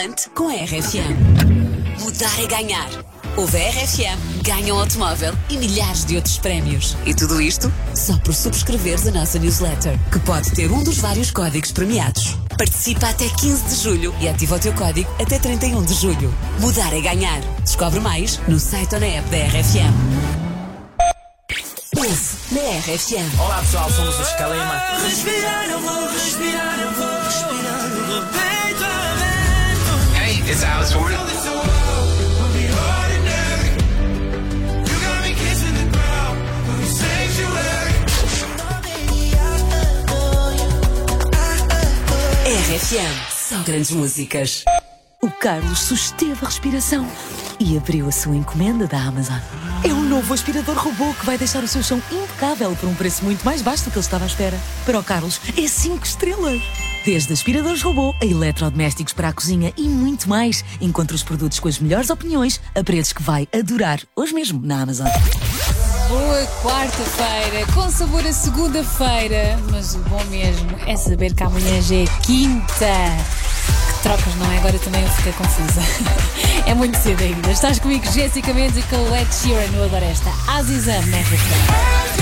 volante com a RFM. Mudar é ganhar. Ouve a RFM, ganha um automóvel e milhares de outros prémios. E tudo isto só por subscreveres a nossa newsletter, que pode ter um dos vários códigos premiados. Participa até 15 de julho e ativa o teu código até 31 de julho. Mudar é ganhar. Descobre mais no site ou na app da RFM. Ouve na RFM. Olá pessoal, somos os Calema. Respirar, eu vou respirar, eu vou respirar do peito a vento. Hey, it's Alice Warren. RFM, só grandes músicas. O Carlos susteve a respiração e abriu a sua encomenda da Amazon. É um novo aspirador robô que vai deixar o seu chão impecável por um preço muito mais baixo do que ele estava à espera. Para o Carlos, é 5 estrelas. Desde aspiradores robô a eletrodomésticos para a cozinha e muito mais. Encontre os produtos com as melhores opiniões a preços que vai adorar. Hoje mesmo na Amazon. Boa quarta-feira, com sabor a segunda-feira. Mas o bom mesmo é saber que amanhã já é quinta. Que trocas, não é? Agora também eu fiquei confusa. É muito cedo ainda. Estás comigo, Jéssica Mendes, e com o Ed Sheeran no Adoro Esta. Azizam, na RFM.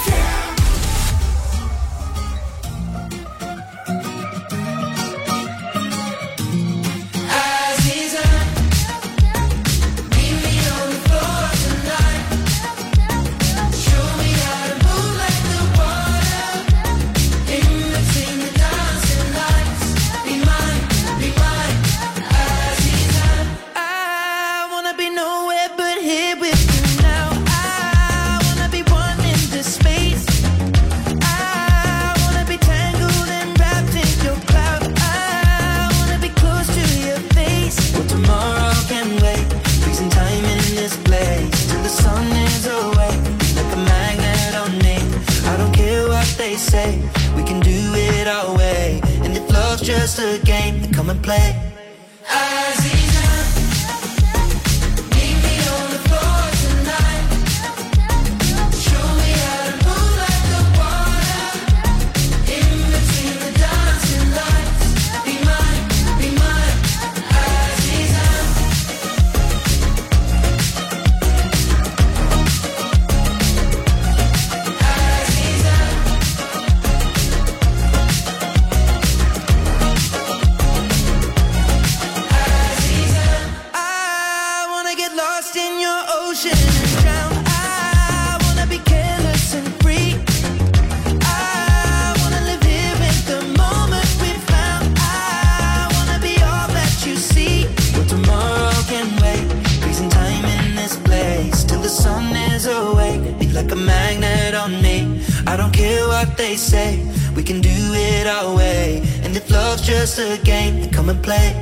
We can do it our way, and if love's just a game, then come and play. They say we can do it our way, and if love's just a game, then come and play.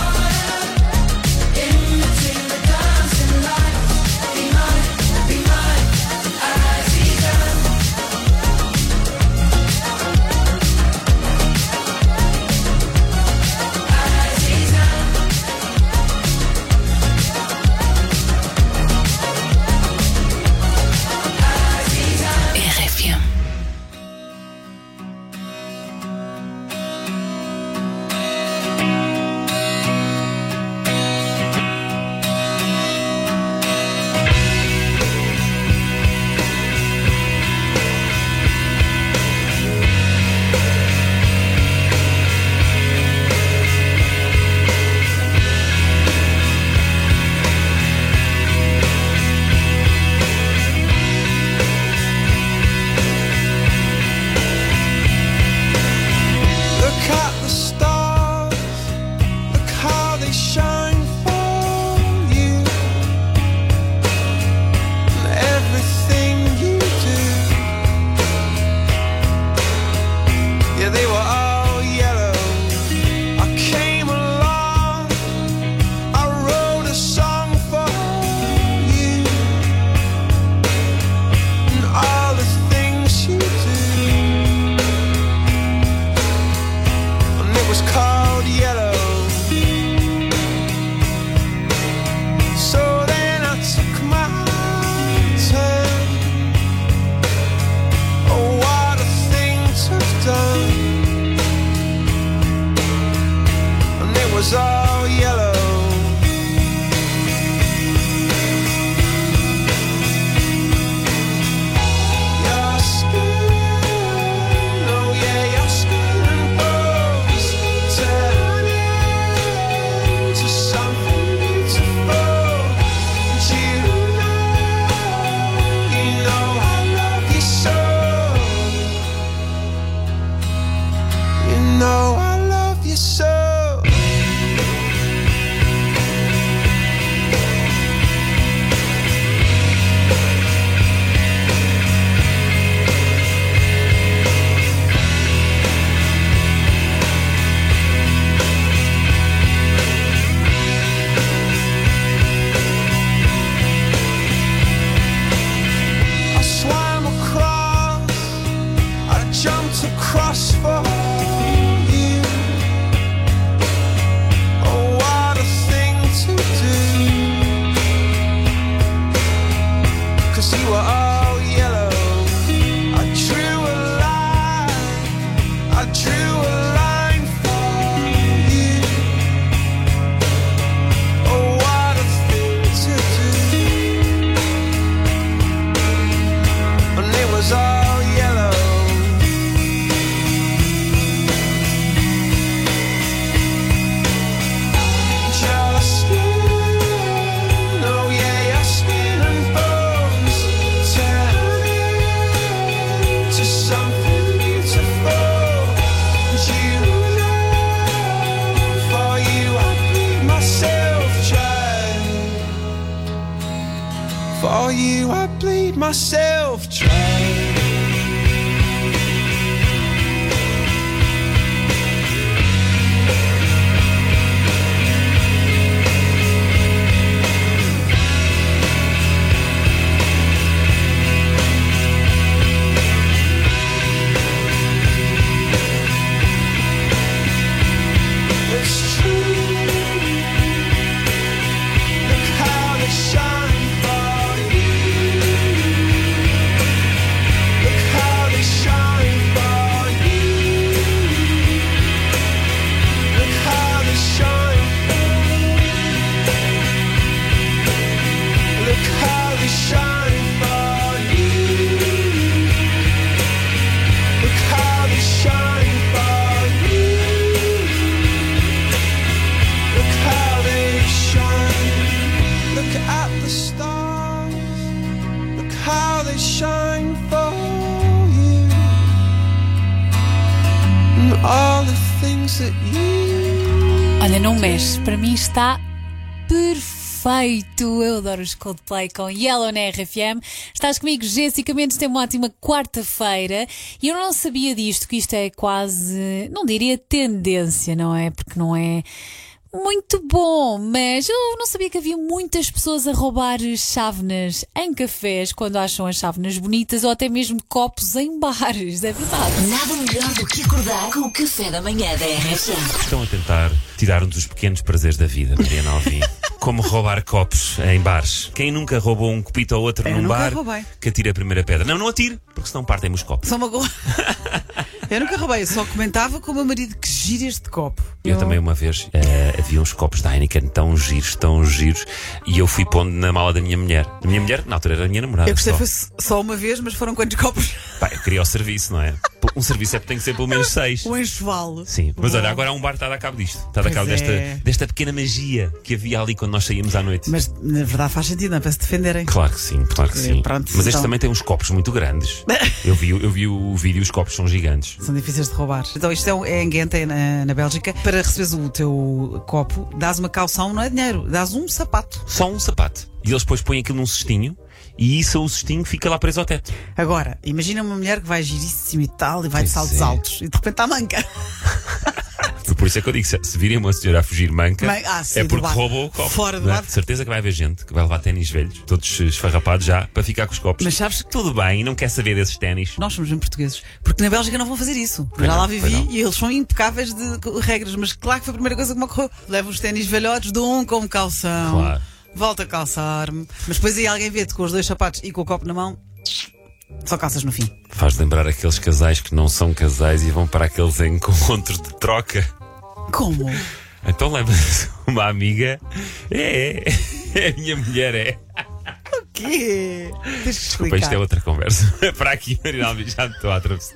Be mine. all yellow. I drew a line for you. Oh, what a thing to do. And it was all yellow. Your skin, oh yeah, your skin and bones turn into something beautiful. You know, for you I bleed myself dry. For you I bleed myself dry. It's true. Look how they shine for you. Look how they shine for you. Look how they shine for you. Look how they shine for you. Look how they shine for you. Look how they shine. Look at the stars. Look how they shine for you. And all the things that you. Olha, não mexe, para mim está perfeito. Eu adoro os Coldplay com Yellow na RFM. Estás comigo, Jéssica Mendes, tem uma ótima quarta-feira. E eu não sabia disto, que isto é quase, não diria tendência, não é? Porque não é muito bom, mas eu não sabia que havia muitas pessoas a roubar chávenas em cafés quando acham as chávenas bonitas, ou até mesmo copos em bares, é verdade. Nada melhor do que acordar com o café da manhã da RFM. Estão a tentar tirar-nos dos pequenos prazeres da vida, Mariana Alvim. Como roubar copos em bares. Quem nunca roubou um copito ou outro num bar, roubei. que atire a primeira pedra. Não atire, porque senão partem os copos. Só uma coisa. Eu nunca roubei, eu só comentava com o meu marido que gira este copo. Eu também uma vez havia uns copos da Heineken tão giros, e eu fui pondo na mala da minha mulher. A minha mulher, na altura, era a minha namorada. Eu gostei, só. foi só uma vez, mas foram quantos copos? Pá, eu queria o serviço, não é? Um serviço tem que ser pelo menos 6. Um enxoval. Sim, mas olha, agora há um bar que está a dar cabo disto. Está a dar Pois cabo é. desta pequena magia que havia ali quando nós saímos à noite. Mas na verdade faz sentido, não é para se defenderem. Claro que sim, claro que sim. Pronto, mas este então. também tem uns copos muito grandes. Eu vi o vídeo, os copos são gigantes. São difíceis de roubar. Então isto é em Ghent, na Bélgica. Para receberes o teu copo, dás uma calção, não é dinheiro, dás um sapato. Só um sapato. E eles depois põem aquilo num cestinho, e isso, o cestinho, fica lá preso ao teto. Agora, imagina uma mulher que vai giríssima e tal, e vai de Pois saltos é. altos, e de repente está manca. Por isso é que eu digo, se virem uma senhora a fugir manca, sim, é do porque bar. roubou o copo. Fora do não é? bar. De certeza que vai haver gente que vai levar ténis velhos, todos esfarrapados já, para ficar com os copos. Mas sabes que Tudo bem, não quer saber desses ténis. nós somos bem portugueses, porque na Bélgica não vão fazer isso. Pois Já lá não, pois vivi não. e eles são impecáveis de regras, mas claro que foi a primeira coisa que me ocorreu. Levo os ténis velhotes, dou um com calção, Claro. volto a calçar-me, mas depois aí alguém vê-te com os dois sapatos e com o copo na mão, só calças no fim. Faz lembrar aqueles casais que não são casais e vão para aqueles encontros de troca. Como? Então lembra-se uma amiga. É a minha mulher, é. O quê? Tens que Desculpa, explicar. isto é outra conversa. Para aqui, Marinalvi, já me estou a atravessar.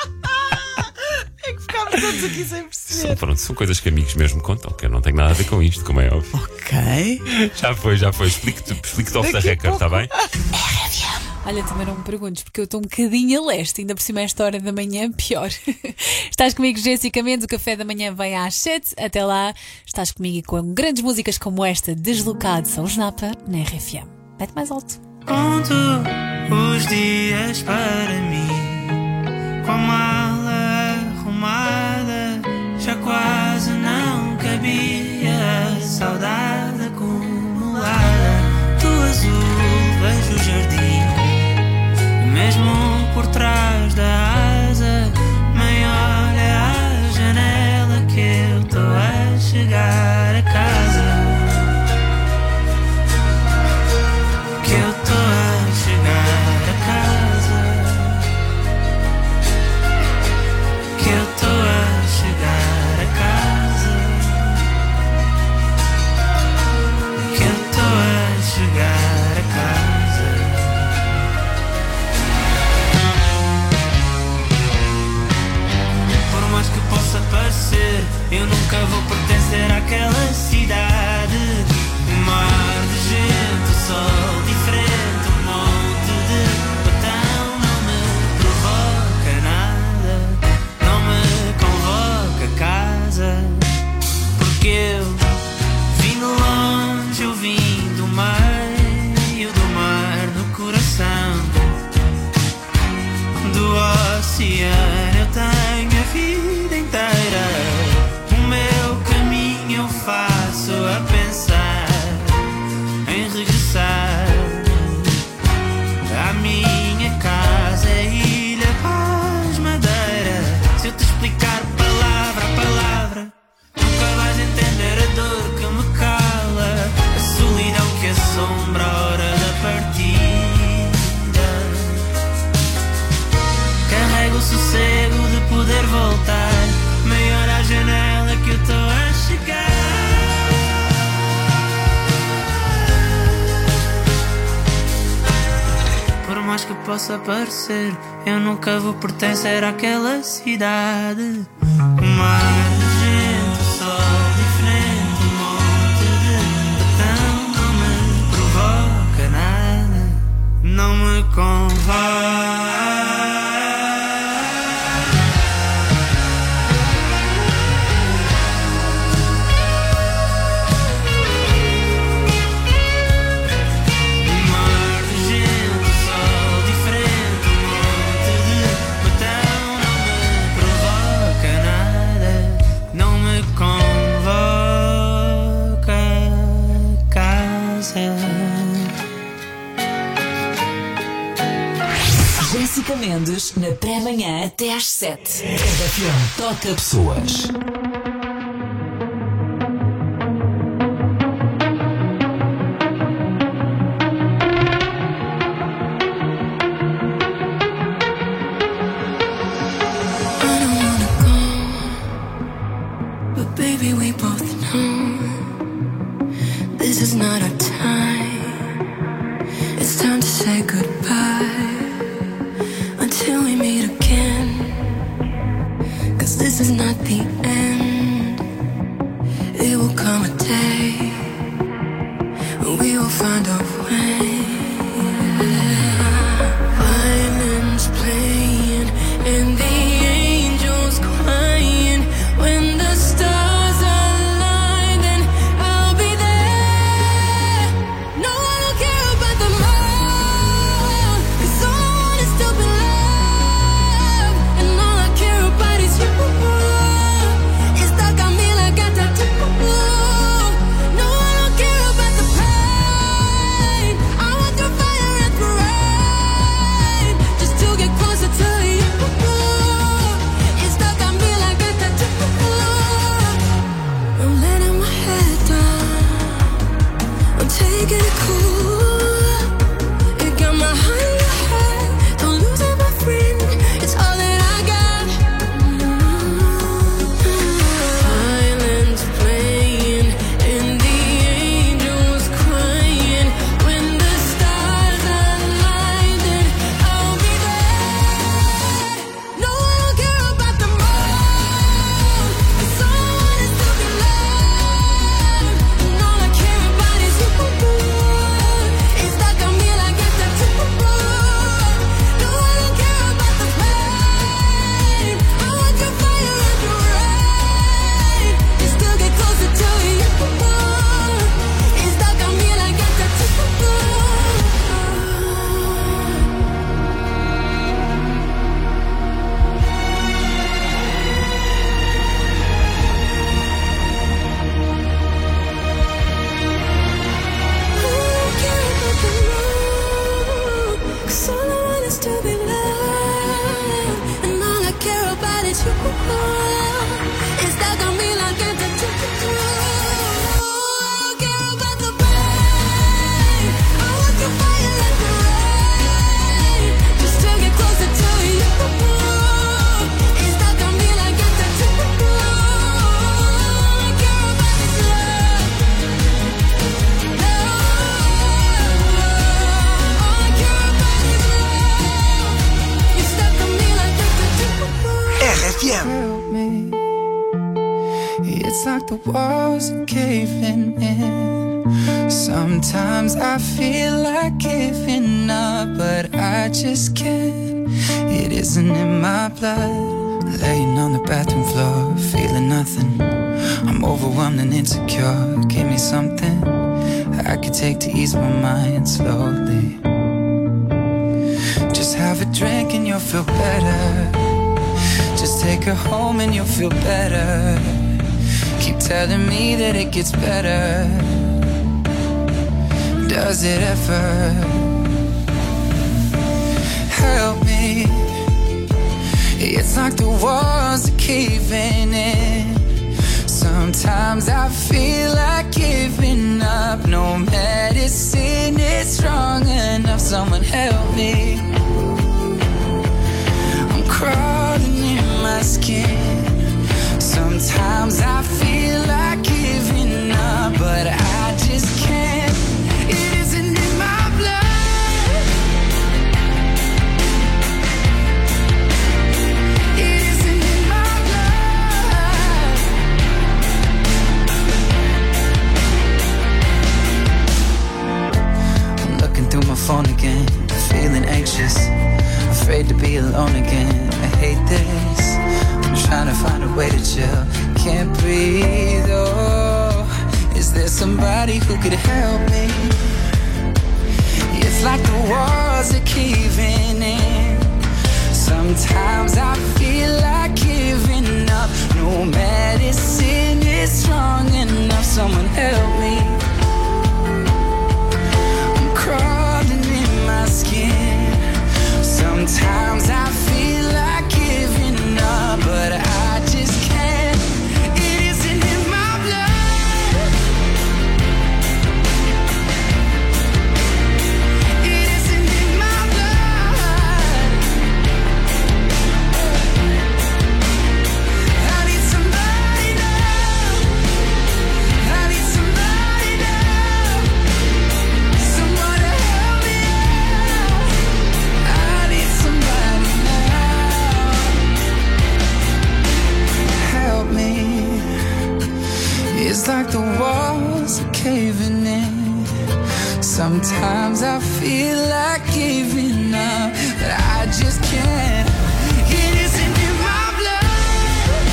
É que ficámos todos aqui sem perceber. São coisas que amigos mesmo contam, que eu não tenho nada a ver com isto, como é óbvio. Ok. Já foi. Explique-te off the Daqui a record, está bem? Olha, também não me perguntes, porque eu estou um bocadinho a leste, ainda por cima esta hora da manhã, pior. Estás comigo, Jéssica Mendes, o café da manhã vem às 7, até lá. Estás comigo e com grandes músicas como esta, Deslocado, São Snapa, na RFM. Mete mais alto. Conto os dias para mim, com a mala arrumada, já quase não cabia a saudade acumulada. Do azul vejo o jardim, e mesmo por trás da asa, maior é a janela que eu estou a chegar a casa. Que eu estou a chegar do oceano eu tenho a vida inteira. O meu caminho eu faço a pensar em regressar à minha casa, Ilha Paz Madeira. Se eu te explicar palavra a palavra, nunca vais entender a dor que me cala, a solidão que assombra a hora da partida. Carrego o sossego de poder voltar, meia hora à janela que eu estou a chegar. Por mais que possa parecer, eu nunca vou pertencer àquela cidade. O mar, gente, sol diferente, um monte de botão não me provoca nada, não me convoca. Jéssica Mendes, na pré-manhã até às 7. RFM toca pessoas. Baby, we both know this is not our time. It's time to say goodbye until we meet again. 'Cause this is not the end. It will come a day when we will find a way. Violins playing and the angels crying. When the stars align, then I'll be there. No, I don't care about the moon, 'cause all I want is to be loved, and all I care about is you. It's stuck on me like a tattoo. No, I don't care about the pain. I want your fire and the rain, just to get closer to you. It's stuck on me like a tattoo. I'm letting my head down, I'm taking it cool. You got my heart in your head, don't lose it, my friend. It's all that I got. Violins playing and the angels crying. When the stars align, then I'll be there. No, I don't care about the moon, 'cause all I want is to be loved, and all I care about is you. It's stuck on me like a tattoo. No, I don't care about the pain. I want your fire and your rain, just to get closer to you. It's stuck on me like a tattoo. Cause all I want is to be loved, and all I care about is you. It's stuck on me like a tattoo. I don't care about the pain. I want your fire like the rain, just to get closer to you. It's stuck on me like a tattoo. All I care about is love. All I care about is love. It's stuck on me like a tattoo. RFM. Help me. It's like the walls are caving in. Sometimes I feel like giving up, but I just can't. It isn't in my blood. Laying on the bathroom floor, feeling nothing. I'm overwhelmed and insecure. Give me something I could take to ease my mind slowly. Just have a drink and you'll feel better. Just take her home and you'll feel better. Keep telling me that it gets better. Does it ever? Help me. It's like the walls are caving in. Sometimes I feel like giving up. No medicine is strong enough. Someone help me. I'm crawling in my skin. Sometimes I feel like giving up, but I just can't. It isn't in my blood. It isn't in my blood. I'm looking through my phone again, feeling anxious, afraid to be alone again. I hate this. I'm trying to find a way to chill. Can't breathe, oh. Is there somebody who could help me? It's like the walls are caving in. Sometimes I feel like giving up. No medicine is strong enough. Someone help me. I'm crawling in my skin. Sometimes I feel like giving up, but I just can't. It isn't in my blood. It isn't in my blood. I need somebody now. I need somebody now. Someone to help me out. I need somebody now. Help me. It's like the walls are caving in. Sometimes I feel like giving up, but I just can't. It isn't in my blood.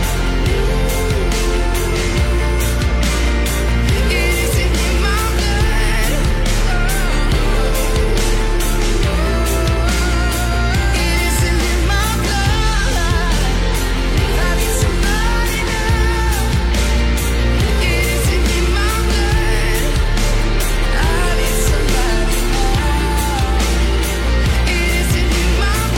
It isn't in my blood. It isn't in my blood. I need somebody now. It isn't in my blood. I need somebody now. It isn't in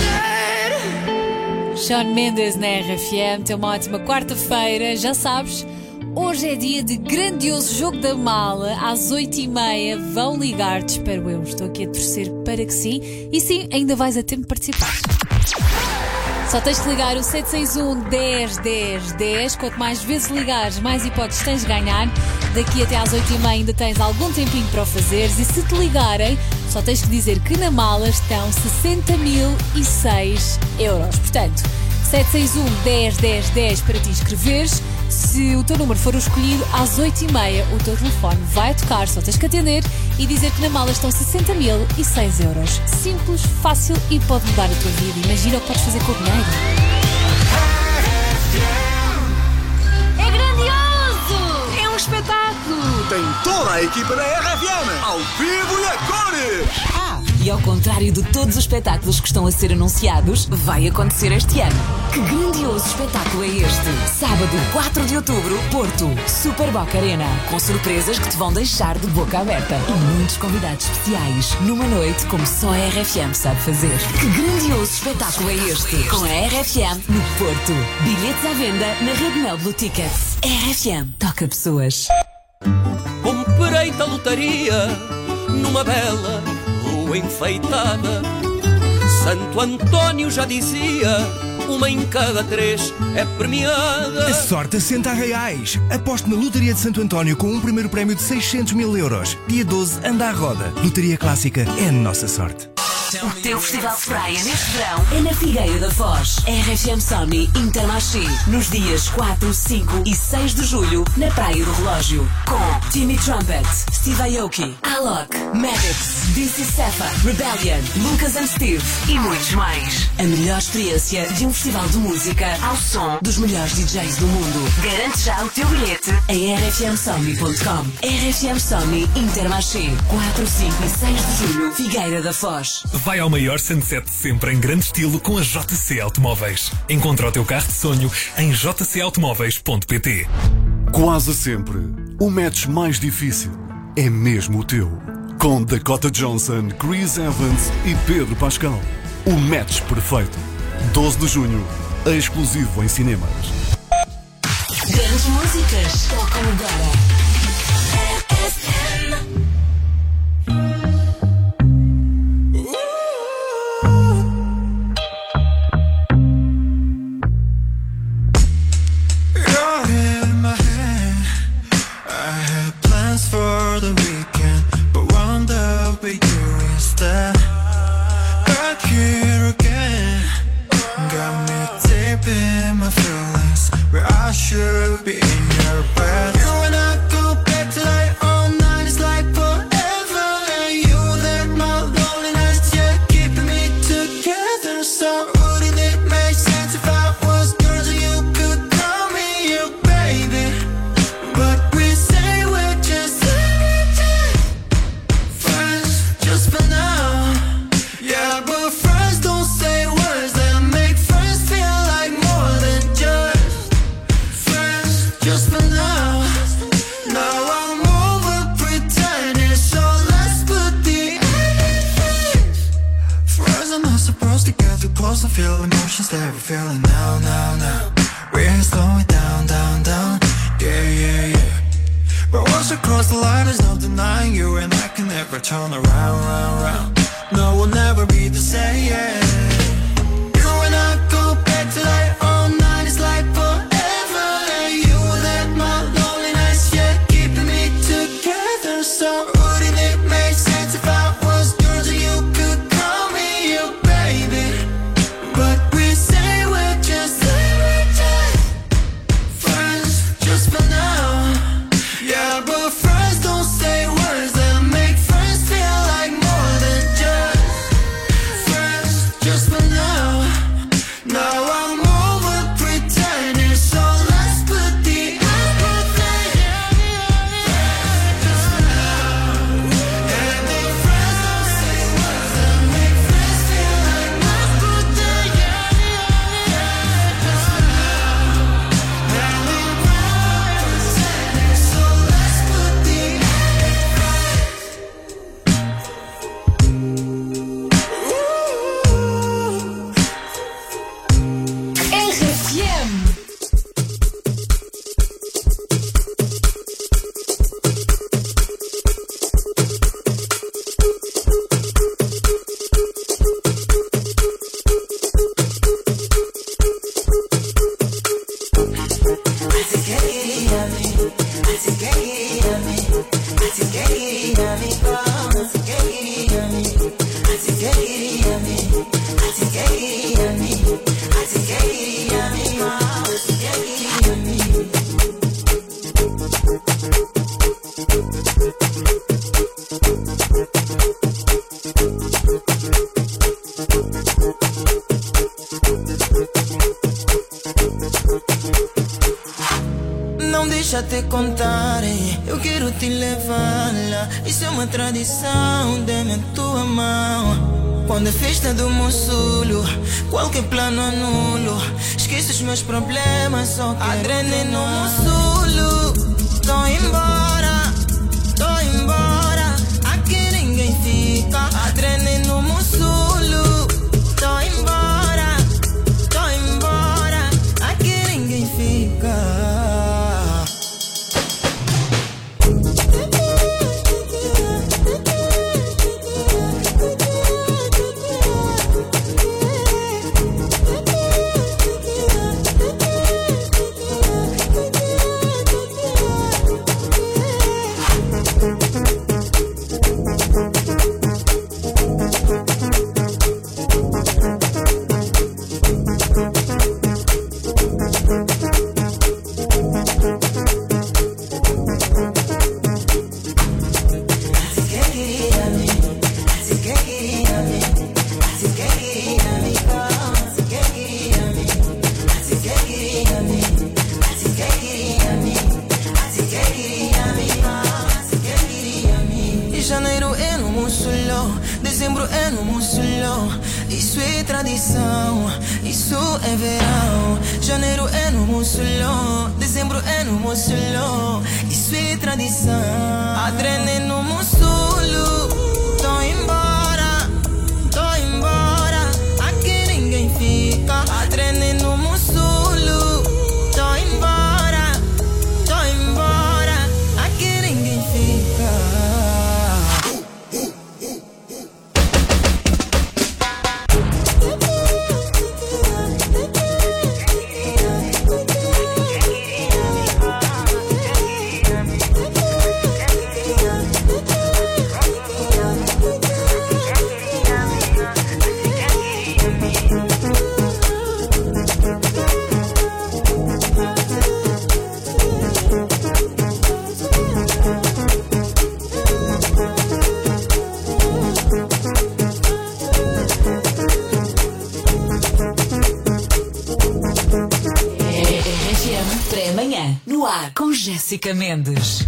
my blood. Shawn Mendes na RFM, tem uma ótima quarta-feira, já sabes. Hoje é dia de grandioso jogo da mala, às 8h30 vão ligar-te, espero eu, estou aqui a torcer para que sim. E sim, ainda vais a tempo de participar. Só tens de ligar o 761 10 10 10. Quanto mais vezes ligares, mais hipóteses tens de ganhar. Daqui até às 8h30 ainda tens algum tempinho para o fazeres. E se te ligarem, só tens que dizer que na mala estão 60.006 euros. Portanto, 761 10 10 10 para te inscreveres. Se o teu número for o escolhido, às 8h30 o teu telefone vai tocar. Só tens que atender e dizer que na mala estão 60.006 euros. Simples, fácil e pode mudar a tua vida. Imagina o que podes fazer com o dinheiro. É grandioso! É um espetáculo! Tem toda a equipa da RFM ao vivo e a cores! E ao contrário de todos os espetáculos que estão a ser anunciados, vai acontecer este ano. Que grandioso espetáculo é este? Sábado, 4 de outubro, Porto, Super Boca Arena. Com surpresas que te vão deixar de boca aberta. E muitos convidados especiais. Numa noite como só a RFM sabe fazer. Que grandioso espetáculo é este? Com a RFM no Porto. Bilhetes à venda na Rede Mel Blue Tickets. RFM toca pessoas. Comprei da lotaria numa bela rua enfeitada. Santo António já dizia: uma em cada 3 é premiada. A sorte assenta a reais. Aposte na Lotaria de Santo António com um primeiro prémio de 600.000 euros. Dia 12, anda à roda. Lotaria Clássica é a nossa sorte. O teu festival de praia neste verão é na Figueira da Foz. RFM Somni Intermarché. Nos dias 4, 5 e 6 de julho, na Praia do Relógio. Com Timmy Trumpet, Steve Aoki, Alok, Maddox, DC Safa, Rebellion, Lucas and Steve e muitos mais. A melhor experiência de um festival de música ao som dos melhores DJs do mundo. Garante já o teu bilhete em rfmsomni.com. RFM Somni Intermarché. 4, 5 e 6 de julho, Figueira da Foz. Vai ao maior sunset de sempre em grande estilo com a JC Automóveis. Encontra o teu carro de sonho em jcautomóveis.pt. Quase sempre, o match mais difícil é mesmo o teu. Com Dakota Johnson, Chris Evans e Pedro Pascal. O match perfeito. 12 de junho, exclusivo em cinemas. Grandes músicas tocam agora. For the weekend, but wound up with you instead. Back here again, got me deep in my feelings, where I should be in your bed. You and I go back to like all night, it's like forever. And you let my loneliness, yeah, keeping me together. So wouldn't it make sense if I was yours and you could call me your baby? But we say we're just friends, just for now. Yeah, but friends don't say words that make friends feel like more than just friends, just for now. Now I'm over pretending, so let's put the friends are not supposed to get too close to feel emotions that we're feeling now, now, now. We're slowing down, down, down. Yeah, yeah, yeah. But once you cross the line, there's no denying you, and I can never turn around, round, round. No, we'll never be the same. You and I go back to like all night, it's like forever. And you let my loneliness, yeah, keeping me together. So wouldn't it make sense if I was yours and you could call me your baby? But we say we're just friends, just for now. Yeah, but friends don't say words that make friends feel like more than just friends, just for now. Now I'm over pretending, so let's put the RFM. Não deixa te contar, eu quero te levar lá. Isso é uma tradição, dê-me a tua mão. Quando é festa do Monsulo, qualquer plano anulo. Esqueço os meus problemas, só quero adrenalina no Monsulo. Tô embora, aqui ninguém fica. Adrenalina no Monsulo. Tô embora, aqui ninguém fica. isso é tradição, isso é verão. Janeiro é no Mussolão, dezembro é no Mussolão, isso é tradição. Adrene no Mussolo, tô embora, aqui ninguém fica. Adrene no Mussolo, tô embora, aqui ninguém fica. RFM pré-manhã, no ar com Jéssica Mendes.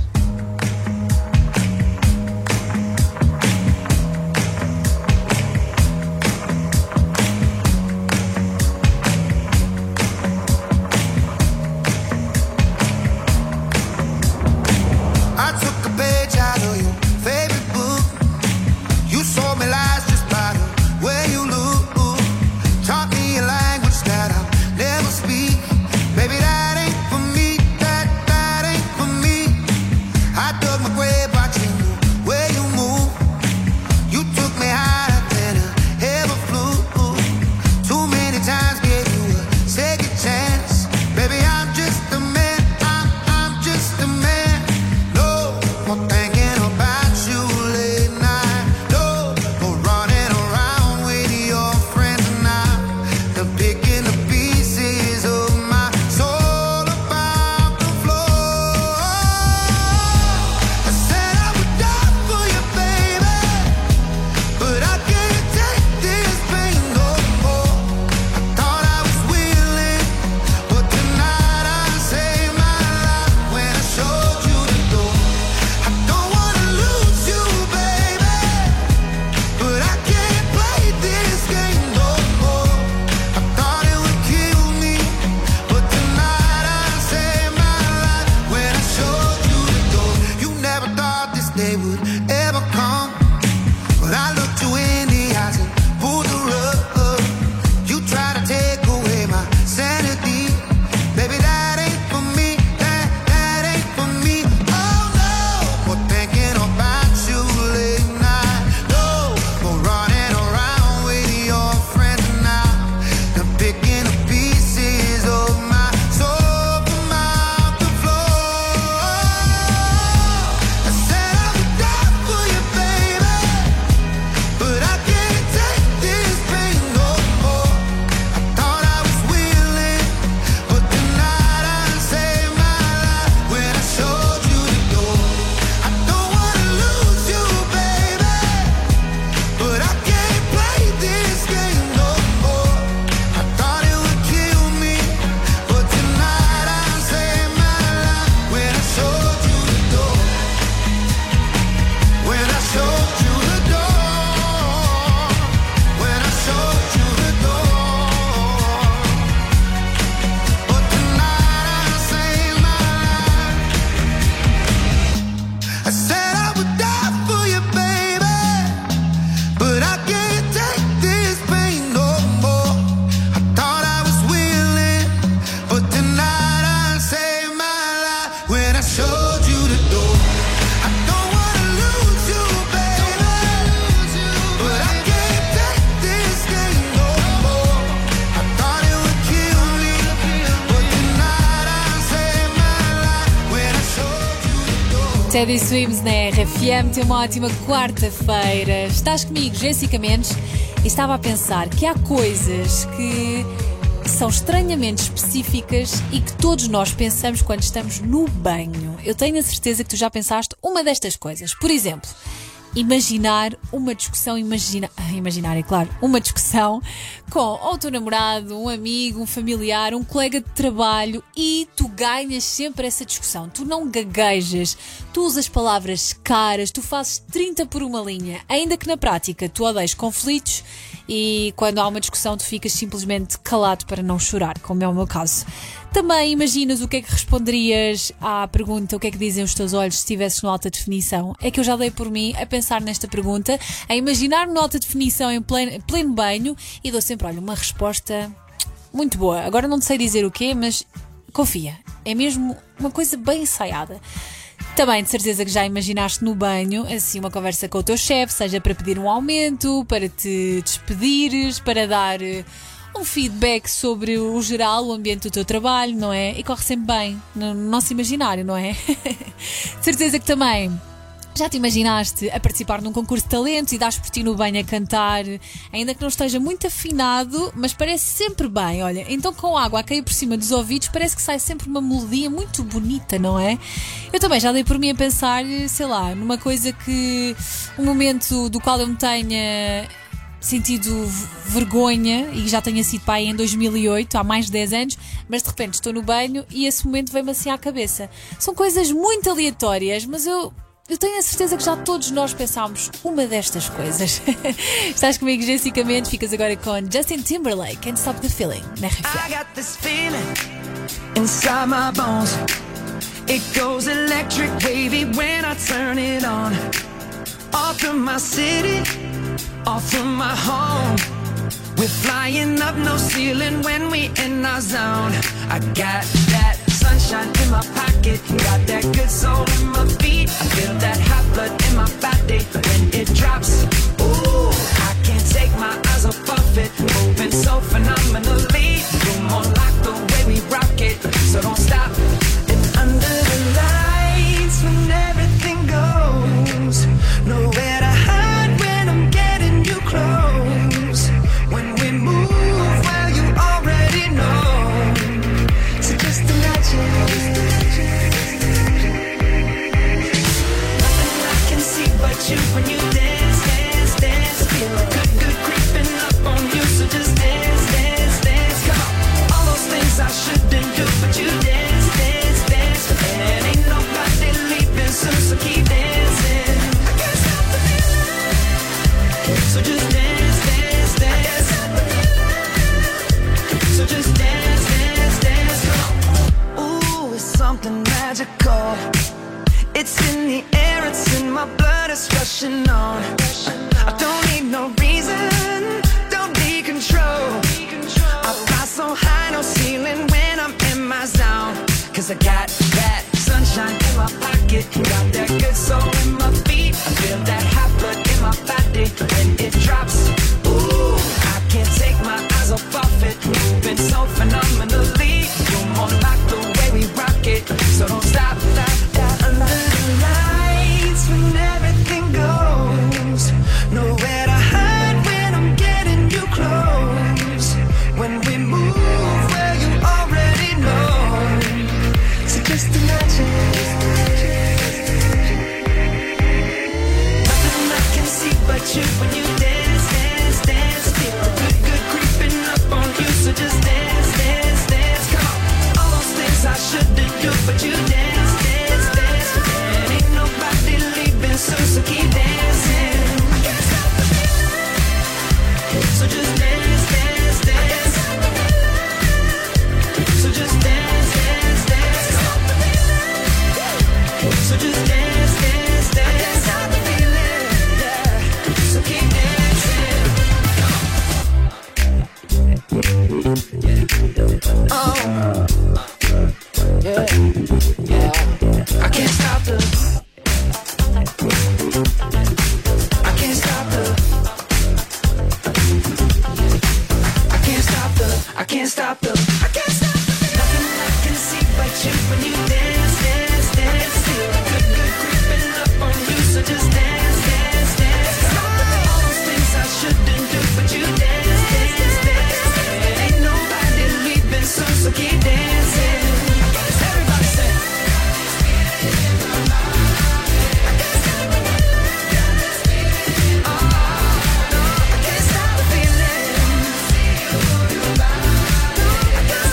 I took a page out of your favorite book. You sold me lies just by the way you look. Taught me a language that I'll never speak. Baby, that ain't for me. That ain't for me. I dug my grave watching the way you move. You took me higher than I ever flew. Too many times gave you a second chance. Baby, I'm just a man. I'm just a man. No more thinking about you late night. No more running around with your friends now. They're picking the pieces of my soul about the floor. I said I would die for you, baby, but I can't take this pain no more. I thought I was willing, but tonight I saved my life when I showed you the door. I don't wanna lose you, baby, but I can't play this game no more. I thought it would kill me, but tonight I saved my life when I showed you the door. You never thought this day would ever come, but I looked you in the eyes and pulled the rug. You tried to take away my sanity. Baby, that ain't for me. That ain't for me. Oh no, more thinking about you late night. No more running around with your friends now. They're picking the pieces of my soul from out the floor. I said I would die for you, baby, but I can't take this pain no more. I thought I was willing, but tonight I saved my life when I showed you the door. I don't wanna lose you, baby, but I can't play this game no more. I thought it would kill me, but tonight I saved my life when I showed you the door. When I showed you the door. When I showed you the door. But tonight I saved my life. I said I would die for you, baby, but I can't take this pain no more. I thought I was willing, but tonight I saved my life when I showed you the door. I don't wanna lose you, baby, but I can't take this game no more. I thought it would kill me, but tonight I saved my life when I showed you the door. Teddy Swims na RFM, tem uma ótima quarta-feira. Estás comigo, Jéssica Mendes, e estava a pensar que há coisas que são estranhamente específicas e que todos nós pensamos quando estamos no banho. Eu tenho a certeza que tu já pensaste uma destas coisas. Por exemplo, imaginar uma discussão, imaginar, é claro, uma discussão com ou o teu namorado, um amigo, um familiar, um colega de trabalho, e tu ganhas sempre essa discussão. Tu não gaguejas, Tu usas palavras caras, tu fazes 30 por uma linha, ainda que na prática tu odeies conflitos e quando há uma discussão tu ficas simplesmente calado para não chorar, como é o meu caso. Também imaginas o que é que responderias à pergunta o que é que dizem os teus olhos se estivesses no alta definição? É que eu já dei por mim a pensar nesta pergunta, a imaginar-me no alta definição em pleno banho e dou sempre, olha, uma resposta muito boa. Agora não te sei dizer o quê, mas confia, é mesmo uma coisa bem ensaiada. Também de certeza que já imaginaste no banho assim uma conversa com o teu chefe, seja para pedir um aumento, para te despedires, para dar um feedback sobre o geral, o ambiente do teu trabalho, não é? E corre sempre bem no nosso imaginário, não é? De certeza que também já te imaginaste a participar num concurso de talentos e dás por ti no banho a cantar, ainda que não esteja muito afinado, mas parece sempre bem, olha. Então com água a cair por cima dos ouvidos parece que sai sempre uma melodia muito bonita, não é? Eu também já dei por mim a pensar, sei lá, numa coisa que um momento do qual eu me tenha sentido vergonha e já tenha sido pai em 2008, há mais de 10 anos, mas de repente estou no banho e esse momento veio-me assim à cabeça. São coisas muito aleatórias, mas eu tenho a certeza que já todos nós pensámos uma destas coisas. Estás comigo, Jéssica Mendes, ficas agora com Justin Timberlake, Can't Stop the Feeling, na RFM. I got this feeling inside my bones. It goes electric wavy when I turn it on. Off from my city, off from my home. We're flying up no ceiling when we in our zone. I got that sunshine in my pocket, got that good soul in my feet. I feel that hot blood in my body when it drops. Ooh, I can't take my eyes off of it, moving so phenomenally. You're more like the way we rock it, so don't stop. And under the lights when everything goes, nowhere to hide when I'm getting you close. When we move, well you already know. So just imagine. Nothing I can see but you when you dance, dance, dance. Feel good, good creeping up on you. So just dance, dance, dance. Come on. All those things I shouldn't do, but you dance, dance, dance. And ain't nobody leaving soon, so keep dancing. I can't stop the feeling. So just dance, dance, dance. So just dance, dance, dance. Come on. Ooh, it's something magical. It's in the air, it's in my blood, it's rushing on. I don't need no reason, don't need control. I fly so high, no ceiling when I'm in my zone. Cause I got that sunshine in my pocket, got that good soul in my feet. I feel that hot blood in my body when it drops. Ooh, I can't take my eyes off of it, moving so phenomenally. You're more like the way we rock it, so don't stop, stop, stop. Under the lights when everything goes, nowhere to hide when I'm getting you close. When we move, well you already know. So just imagine. Nothing I can see but you when you dance, dance, dance. Feel good, good creeping up on you. So just dance, dance, dance. Come on. All those things I shouldn't do, but you dance, dance, dance. And ain't nobody leaving soon, so keep dancing. I can't stop the feeling. So just dance, dance, dance. So just dance, dance, dance. So just dance, dance, dance. I can't stop the feeling, yeah. So keep dancing. Oh, yeah, yeah. I can't stop the. I can't stop the. I can't stop the. I can't stop the. I can't stop the. Nothing I can see but you when you dance, dance, dance. Feel good, good creeping up on you. So just dance, dance, dance. All those things I shouldn't do, but you dance, dance, dance. And ain't nobody leaving soon, so keep dancing. Everybody say. I can't stop the feeling. I can't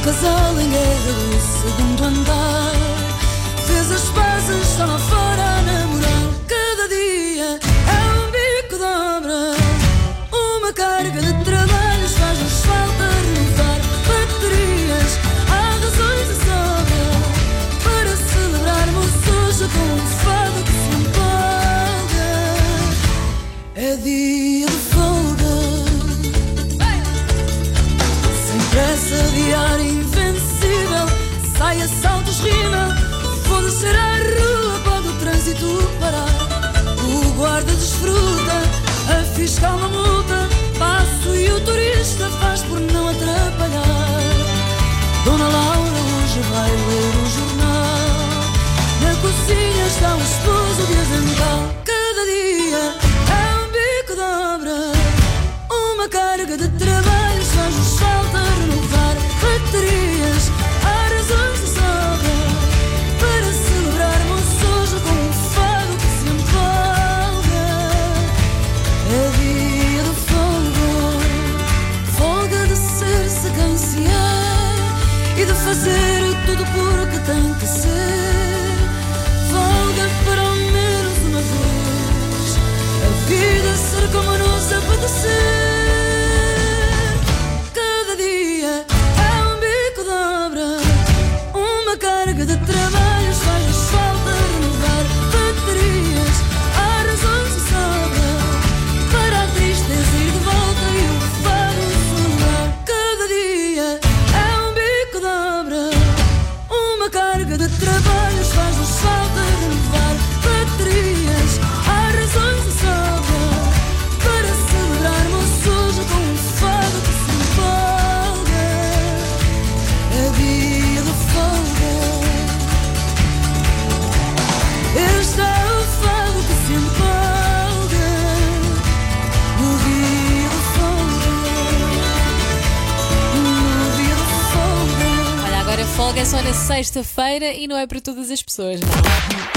casal em guerra do segundo andar. Fez as pazes, está lá fora a namorar. Cada dia é um bico de obra, uma carga de trabalhos, faz-nos falta renovar baterias. Há razões de sobra para celebrarmos hoje com um fado que se empolga. É dia de folga, sem pressa, diário invencível. Sai a saltos, rima, vou descer à rua, pode o trânsito parar. O guarda desfruta, a fiscal uma multa, passo e o turista faz por não atrapalhar. Dona Laura hoje vai ler o jornal, na cozinha está o esposo de avental. Cada dia é um bico de obra, uma carga de trabalhos, faz-nos falta renovar baterias. Há razões de sobra para celebrarmos hoje com um fado que se empolga. É dia de folga, folga de ser-se quem se é e de fazer tudo porque tem que ser. Folga para ao menos uma vez a vida ser como nos apetecer. Cada dia é um bico de obra, uma carga de trabalhos, faz-nos falta renovar baterias. Há razões de sobra para a tristeza ir de volta e o fado celebrar. Cada dia é um bico de obra, uma carga de trabalhos, faz-nos falta renovar baterias. Há razões de sobra para celebrarmos hoje com um fado que se empolga. É dia de folga, este é o fado que se empolga. No dia de folga, no dia de folga. Olha, agora folga é só na sexta-feira e não é para todas as pessoas, não.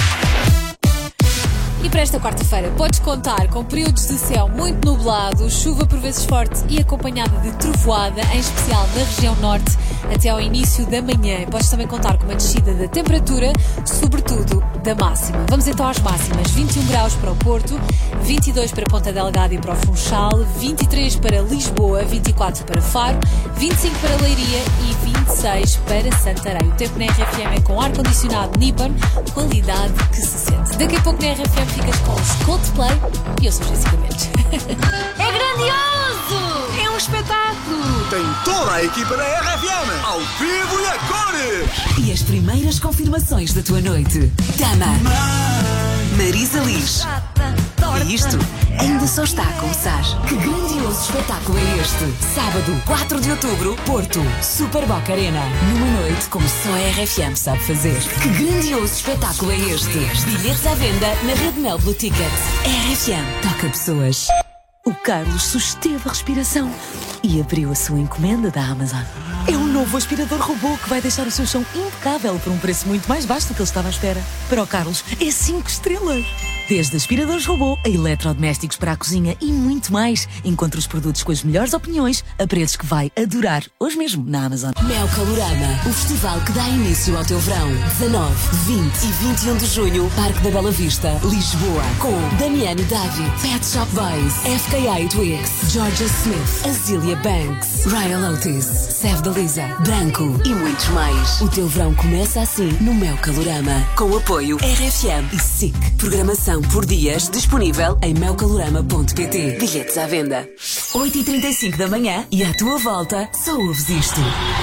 E para esta quarta-feira podes contar com períodos de céu muito nublado, chuva por vezes forte e acompanhada de trovoada, em especial na região norte, até ao início da manhã. E podes também contar com uma descida da temperatura, sobretudo da máxima. Vamos então às máximas. 21 graus para o Porto, 22 para Ponta Delgada e para o Funchal, 23 para Lisboa, 24 para Faro, 25 para Leiria e 26 para Santarém. O tempo na RFM é com ar-condicionado Nippon, qualidade que se sente. Daqui a pouco na RFM ficas com os Coldplay e eu sou Jéssica Mendes. É grandioso! É um espetáculo! Tem toda a equipa da RFM ao vivo e a cores! E as primeiras confirmações da tua noite. Tama, Marisa Liz. E isto ainda só está a começar. Que grandioso espetáculo é este? Sábado, 4 de outubro, Porto, Super Boca Arena. Numa noite como só a RFM sabe fazer. Que grandioso espetáculo é este? Bilhetes à venda na Rede Mel Blue Ticket. RFM toca pessoas. O Carlos susteve a respiração e abriu a sua encomenda da Amazon. É um novo aspirador robô que vai deixar o seu chão impecável por um preço muito mais baixo do que ele estava à espera. Para o Carlos, é 5 estrelas. Desde aspiradores robô a eletrodomésticos para a cozinha e muito mais. Encontre os produtos com as melhores opiniões a preços que vai adorar hoje mesmo na Amazon. Mel Calorama, o festival que dá início ao teu verão. 19, 20 e 21 de junho, Parque da Bela Vista, Lisboa. Com Damiano David, Pet Shop Boys, FKA Twigs, Georgia Smith, Azealia Banks, Ryan Otis, Sev da Lisa, Branco e muitos mais. O teu verão começa assim no Mel Calorama. Com o apoio RFM e SIC. Programação por dias disponível em melcalorama.pt. Bilhetes à venda. 8h35 da manhã e à tua volta só ouves isto.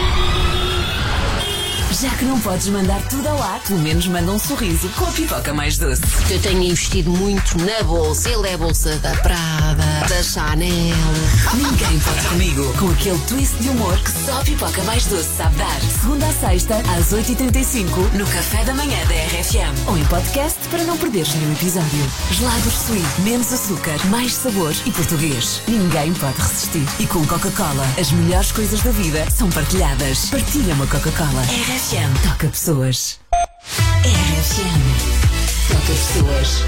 Já que não podes mandar tudo ao ar, pelo menos manda um sorriso com a pipoca mais doce. Eu tenho investido muito na bolsa. Ele é a bolsa da Prada, da Chanel. Ninguém pode comigo. Com aquele twist de humor que só a pipoca mais doce sabe dar. Segunda a sexta, às 8h35, no Café da Manhã da RFM. Ou em podcast para não perderes nenhum episódio. Gelados Sweet, menos açúcar, mais sabor e português. Ninguém pode resistir. E com Coca-Cola, as melhores coisas da vida são partilhadas. Partilha uma Coca-Cola. RFM toca pessoas. RFM toca pessoas.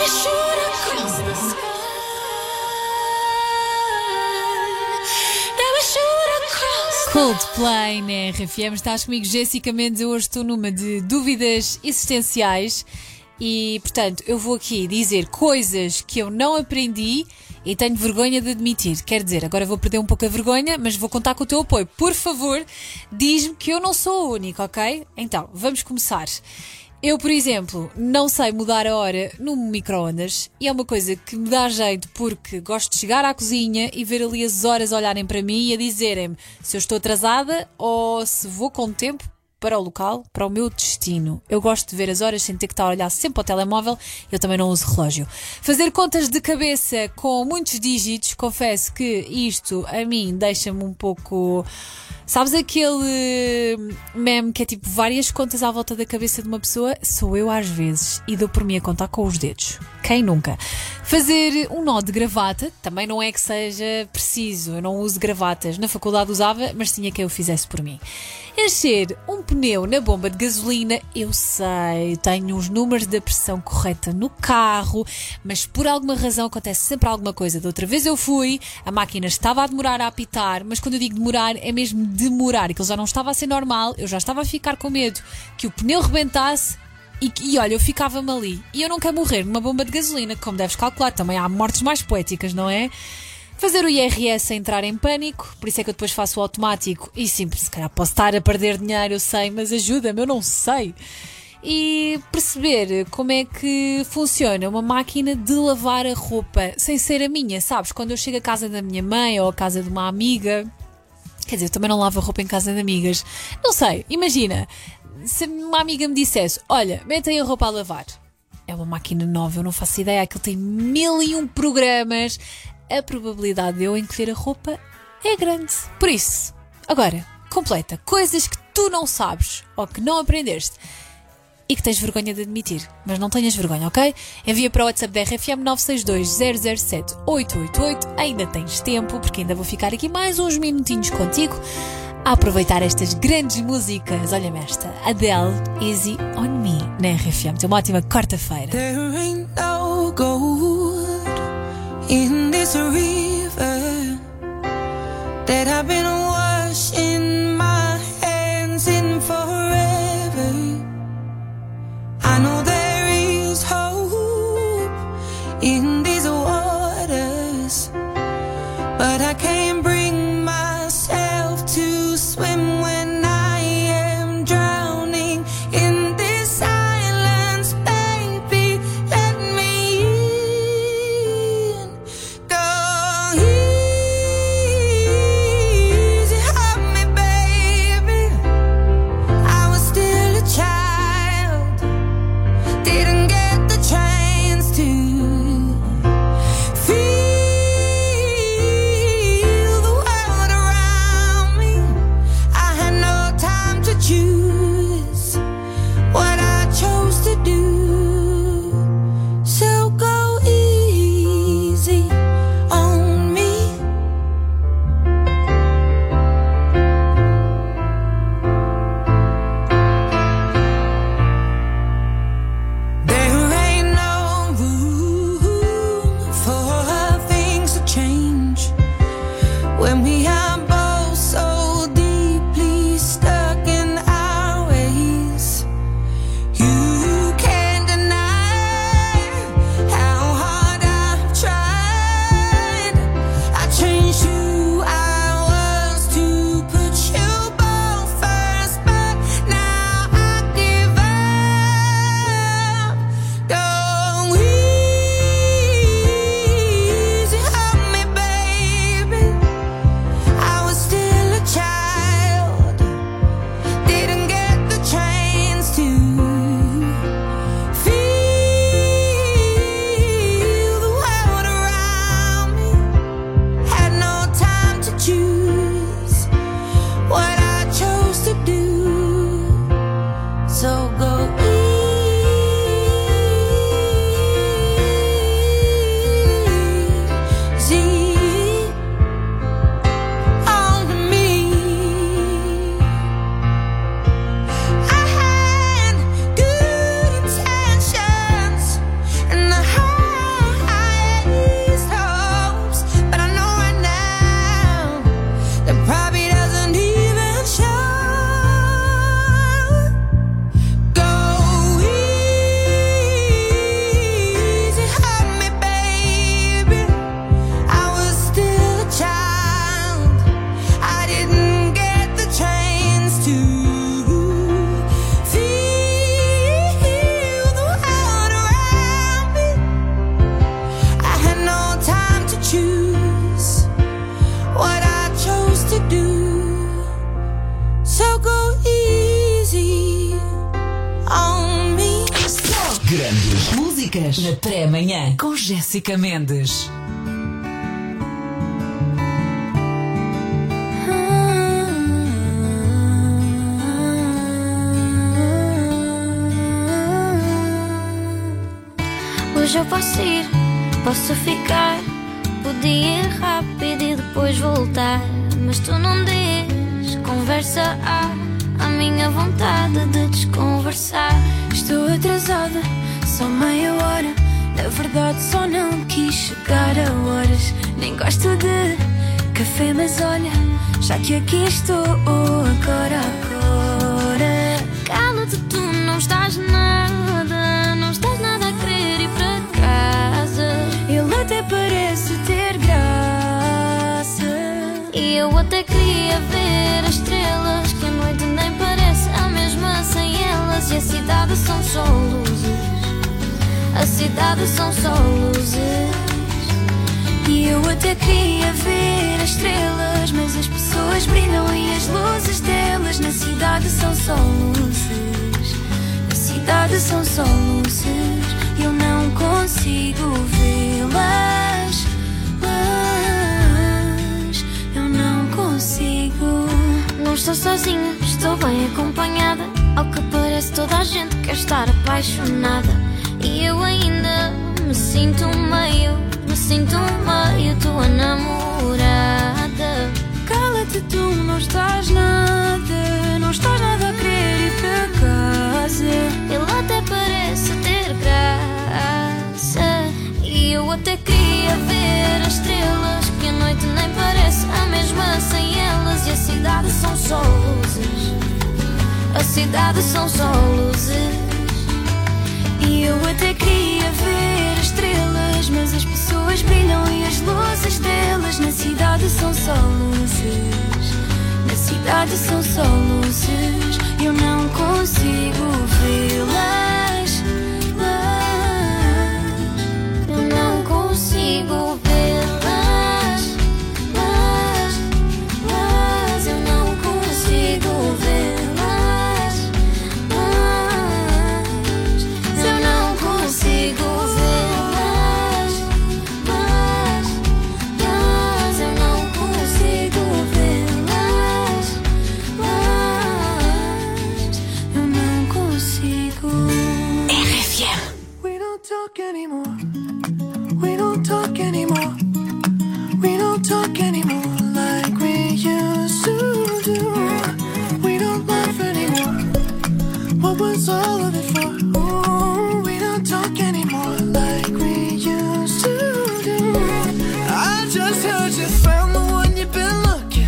we shoot across the sky. That we shoot across the Coldplay na RFM. Estás comigo, Jéssica Mendes. Eu hoje estou numa de dúvidas existenciais e, portanto, eu vou aqui dizer coisas que eu não aprendi e tenho vergonha de admitir. Quer dizer, agora vou perder um pouco a vergonha, mas vou contar com o teu apoio. Por favor, diz-me que eu não sou a única, ok? Então, vamos começar. Eu, por exemplo, não sei mudar a hora no micro-ondas e é uma coisa que me dá jeito porque gosto de chegar à cozinha e ver ali as horas olharem para mim e a dizerem-me se eu estou atrasada ou se vou com tempo para o local, para o meu destino. Eu gosto de ver as horas sem ter que estar a olhar sempre para o telemóvel. Eu também não uso relógio. Fazer contas de cabeça com muitos dígitos, confesso que isto a mim deixa-me um pouco... Sabes aquele meme que é tipo várias contas à volta da cabeça de uma pessoa? Sou eu às vezes e dou por mim a contar com os dedos. Quem nunca? Fazer um nó de gravata também não é que seja preciso. Eu não uso gravatas. Na faculdade usava, mas tinha que eu fizesse por mim. Encher um pneu na bomba de gasolina, eu sei, tenho os números da pressão correta no carro, mas por alguma razão acontece sempre alguma coisa. Da outra vez eu fui, a máquina estava a demorar a apitar, mas quando eu digo demorar, é mesmo demorar, aquilo já não estava a ser normal, eu já estava a ficar com medo que o pneu rebentasse. E olha, eu ficava-me ali. E eu não quero morrer numa bomba de gasolina, como deves calcular, também há mortes mais poéticas, não é? Fazer o IRS sem entrar em pânico, por isso é que eu depois faço o automático. E sim, se calhar posso estar a perder dinheiro, eu sei, mas ajuda-me, eu não sei. E perceber como é que funciona uma máquina de lavar a roupa, sem ser a minha, sabes? Quando eu chego à casa da minha mãe ou à casa de uma amiga... Quer dizer, eu também não lavo a roupa em casa de amigas. Não sei, imagina... Se uma amiga me dissesse, olha, mete aí a roupa a lavar. É uma máquina nova, eu não faço ideia, aquilo tem 1001 programas. A probabilidade de eu encolher a roupa é grande. Por isso, agora, completa coisas que tu não sabes ou que não aprendeste e que tens vergonha de admitir. Mas não tenhas vergonha, ok? Envia para o WhatsApp da RFM 962 007 888. Ainda tens tempo, porque ainda vou ficar aqui mais uns minutinhos contigo a aproveitar estas grandes músicas. Olha-me esta, Adele, Easy on Me, na RFM. Tem uma ótima quarta-feira. There ain't no gold in this river that I've been washing my hands in forever. I know there is hope in these waters, but I can't bring myself to swim when I am drowning in this silence. Baby, let me in. Go easy Mendes. Músicas na pré-manhã com Jéssica Mendes. Hoje eu posso ir, posso ficar, podia ir rápido e depois voltar, mas tu não dizes, conversa à minha vontade de desconversar. Estou atrasada, só meia hora, na verdade só não quis chegar a horas. Nem gosto de café, mas olha, já que aqui estou agora. Cala-te, tu não estás nada, não estás nada a querer ir para casa. Ele até parece ter graça, e eu até queria ver as estrelas, que a noite nem parece a mesma sem elas. E a cidade são só luzes, a cidade são só luzes. E eu até queria ver as estrelas, mas as pessoas brilham e as luzes delas na cidade são só luzes. Na cidade são só luzes, eu não consigo vê-las, mas eu não consigo. Não estou sozinha, estou bem acompanhada. Ao que parece toda a gente quer estar apaixonada, e eu ainda me sinto meio tua namorada. Cala-te, tu não estás nada a querer ir para casa. Ele até parece ter graça, e eu até queria ver as estrelas, que a noite nem parece a mesma sem elas. E a cidade são só luzes, a cidade são só luzes. E eu até queria ver as estrelas, mas as pessoas brilham e as luzes delas na cidade são só luzes. Na cidade são só luzes, eu não consigo vê-las, eu não consigo vê-las, mas eu não consigo vê-las, mas eu não consigo vê-las, mas eu não consigo vê-las, mas eu não consigo. RFM. We don't talk anymore, we don't talk anymore, we don't talk anymore like we used to do. We don't laugh anymore, what was all of it for? Ooh, we don't talk anymore like we used to do. I just heard you found the one you've been looking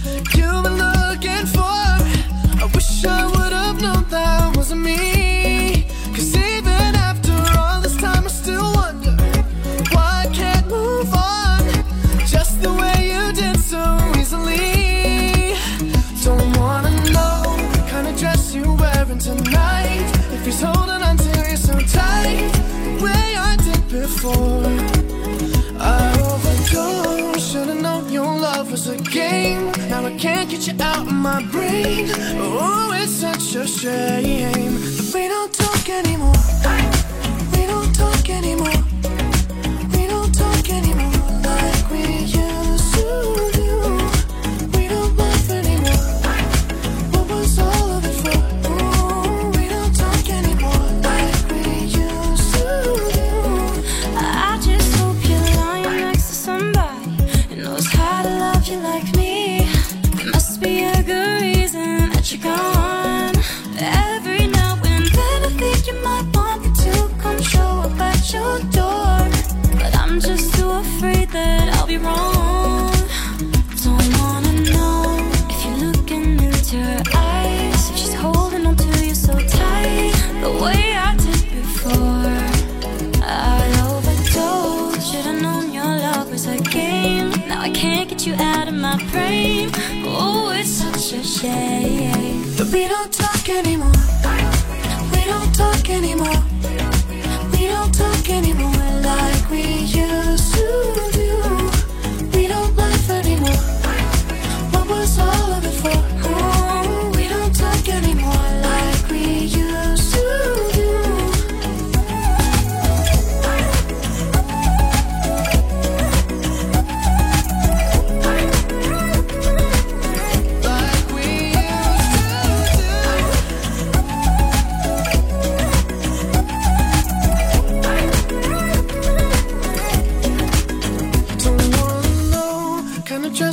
for. I wish I would have known that wasn't me, 'cause even after all this time I still wonder why I can't move on just the way you did so easily. Don't wanna know the kind of dress you're wearing tonight, if he's holding on to you so tight the way I did before. I overdosed, should've known your love was a game. Now I can't get you out of my brain. Oh, it's such a shame that we don't talk anymore. We don't talk anymore. We don't talk anymore like we used to do. We don't laugh anymore. What was all of it for? Ooh, we don't talk anymore like we used to do. I just hope you're lying next to somebody who knows how to love you like me. There must be a good reason that you're gone. Every now and then I think you might want me to come show up at your door, but I'm just too afraid that I'll be wrong. Don't wanna know if you're looking into her eyes, if she's holding on to you so tight the way I did before. I overdosed, should've known your love was a game. Now I can't get you out of my brain. Oh, it's such a shame that we don't talk anymore. We don't talk anymore. We don't talk anymore like we used to do. We don't laugh anymore. What was all of it for? Ooh, we don't talk anymore like we used to do.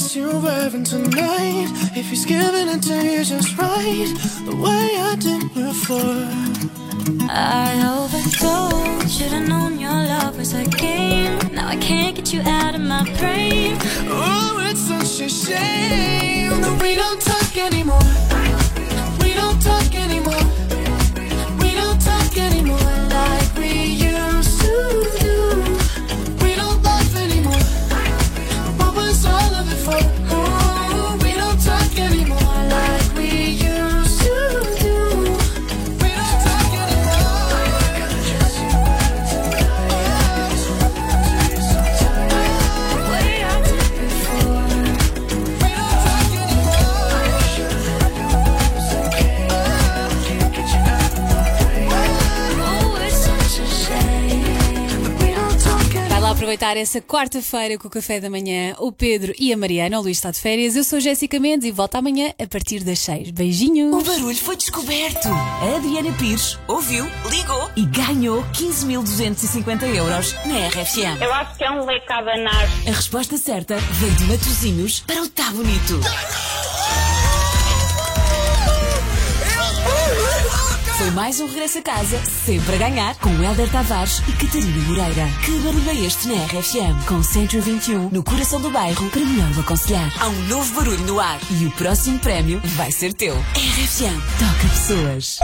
dress you're wearing tonight. If he's giving it to you just right, the way I did before. I overdosed. Should've known your love was a game. Now I can't get you out of my brain. Oh, it's such a shame that we don't talk anymore. We don't talk anymore. We don't talk anymore like we used to do. We don't love anymore. What was all of it for? Oh, we don't talk anymore like we used to do. We don't talk anymore. Way I did before. We don't talk Vai lá aproveitar essa quarta-feira com o café da manhã. O Pedro e a Mariana. O Luís está de férias. Eu sou Jéssica Mendes e volto amanhã a partir das 6. Beijinhos. O barulho foi descoberto. A Adriana Pires ouviu, ligou e ganhou 15.250 euros na RFM. Eu acho que é um leque a abanar. A resposta certa veio de Matosinhos para o Tá Bonito. Foi mais um regresso a casa, sempre a ganhar, com Hélder Tavares e Catarina Moreira. Que barulho é este na RFM? Com 121, no coração do bairro, para melhor o aconselhar. Há um novo barulho no ar e o próximo prémio vai ser teu. RFM, toca pessoas.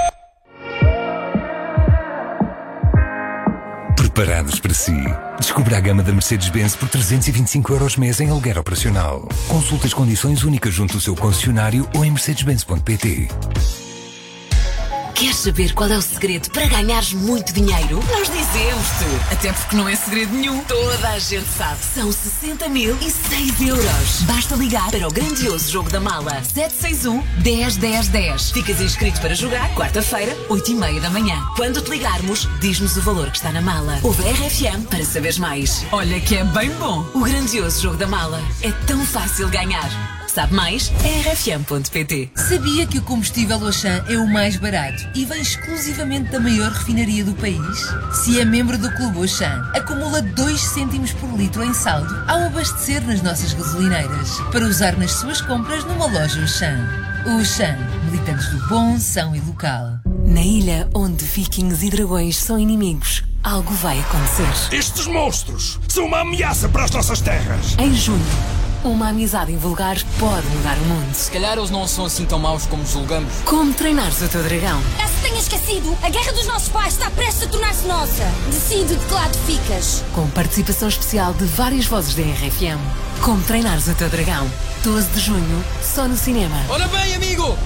Preparados para si. Descubra a gama da Mercedes-Benz por 325 euros mês em aluguer operacional. Consulte as condições únicas junto do seu concessionário ou em mercedes-benz.pt. Queres saber qual é o segredo para ganhares muito dinheiro? Nós dizemos-te. Até porque não é segredo nenhum. Toda a gente sabe. São 60.006 euros. Basta ligar para o grandioso jogo da mala. 761-10-10-10. Ficas inscrito para jogar quarta-feira, 8h30 da manhã. Quando te ligarmos, diz-nos o valor que está na mala. Ouve a RFM para saberes mais. Olha que é bem bom. O grandioso jogo da mala. É tão fácil ganhar. Sabe mais? É rfm.pt. Sabia que o combustível Auchan é o mais barato e vem exclusivamente da maior refinaria do país? Se é membro do Clube Auchan, acumula 2 cêntimos por litro em saldo ao abastecer nas nossas gasolineiras, para usar nas suas compras numa loja Auchan. Auchan, militantes do bom, são e local. Na ilha onde vikings e dragões são inimigos, algo vai acontecer. Estes monstros são uma ameaça para as nossas terras. Em junho, uma amizade invulgar pode mudar o mundo. Se calhar eles não são assim tão maus como julgamos. Como treinares o teu dragão? Caso tenha esquecido, a guerra dos nossos pais está prestes a tornar-se nossa. Decide de que lado ficas. Com participação especial de várias vozes da RFM. Como treinares o teu dragão? 12 de junho, só no cinema. Ora bem, amigo!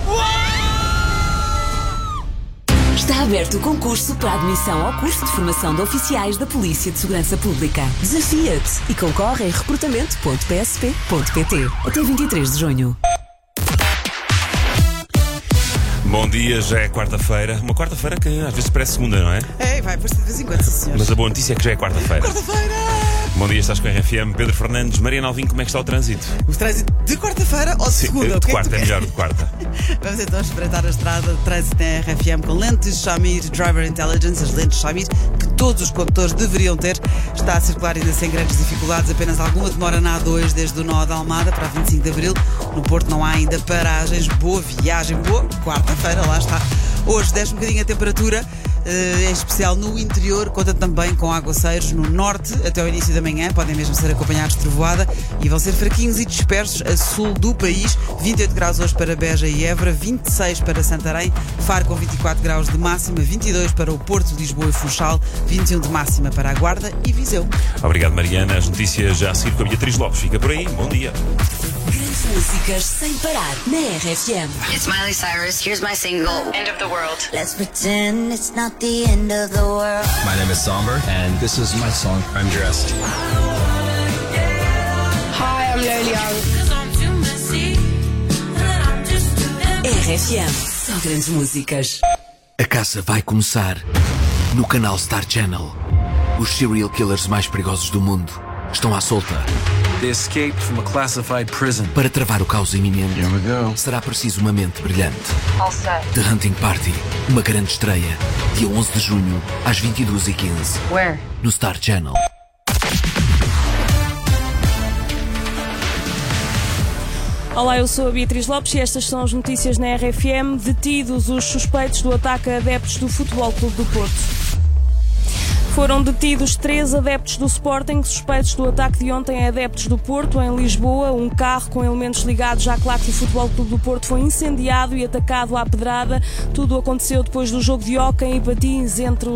Está aberto o concurso para admissão ao curso de formação de oficiais da Polícia de Segurança Pública. Desafia-te e concorre em recrutamento.psp.pt até 23 de junho. Bom dia, já é quarta-feira. Uma quarta-feira que às vezes parece segunda, não é? É, vai parecer de vez em quando, sim, senhor. Mas a boa notícia é que já é quarta-feira. Quarta-feira! Bom dia, estás com a RFM. Pedro Fernandes, Mariana Alvim, como é que está o trânsito? O trânsito de quarta-feira ou de segunda? De quarta, é melhor de quarta. Vamos então espreitar a estrada de trânsito na RFM com lentes Shamir Driver Intelligence, as lentes Shamir que todos os condutores deveriam ter. Está a circular ainda sem grandes dificuldades, apenas alguma demora na A2 desde o nó da Almada para a 25 de Abril. No Porto não há ainda paragens. Boa viagem, boa quarta-feira, lá está. Hoje desce um bocadinho a temperatura, em especial no interior, conta também com aguaceiros no norte até ao início da manhã, podem mesmo ser acompanhados de trovoada e vão ser fraquinhos e dispersos a sul do país. 28 graus hoje para Beja e Évora, 26 para Santarém, Faro com 24 graus de máxima, 22 para o Porto, Lisboa e Funchal, 21 de máxima para a Guarda e Viseu. Obrigado, Mariana. As notícias já a seguir com a Beatriz Lopes. Fica por aí. Bom dia. Grandes músicas sem parar na RFM. It's Miley Cyrus. Here's my single, End of the World. Let's pretend it's not the end of the world. My name is Somber, and this is my song, I'm Dressed. Hi, I'm Lil Young. RFM, só grandes músicas. A caça vai começar no canal Star Channel. Os serial killers mais perigosos do mundo estão à solta. They escaped from a classified prison. Para travar o caos iminente, será preciso uma mente brilhante. All set. The Hunting Party, uma grande estreia, dia 11 de junho, às 22h15. Where? No Star Channel. Olá, eu sou a Beatriz Lopes e estas são as notícias na RFM. Detidos os suspeitos do ataque a adeptos do Futebol Clube do Porto. Foram detidos 3 adeptos do Sporting suspeitos do ataque de ontem a adeptos do Porto, em Lisboa. Um carro com elementos ligados à claque do Futebol Clube do Porto foi incendiado e atacado à pedrada. Tudo aconteceu depois do jogo de hóquei e patins entre